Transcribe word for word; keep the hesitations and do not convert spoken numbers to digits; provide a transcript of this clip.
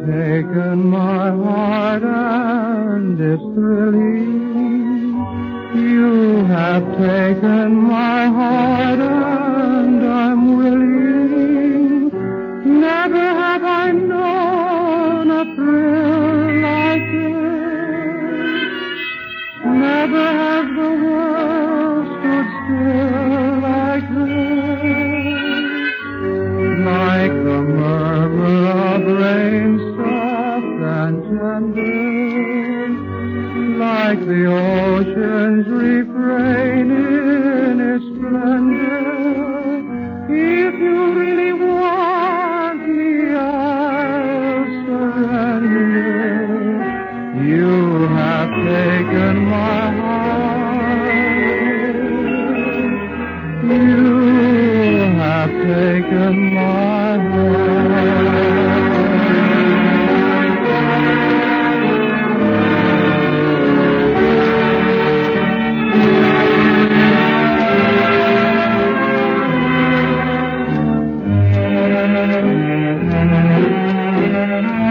taken my heart and it's thrilling. You have taken my heart and I'm willing. Never have I known a thrill like this. Never has the world stood still like this. Like the murmur of rain, soft and tender, like the ocean's refrain in its splendor. If you really want me, I'll surrender. You have taken my heart. You have taken my heart.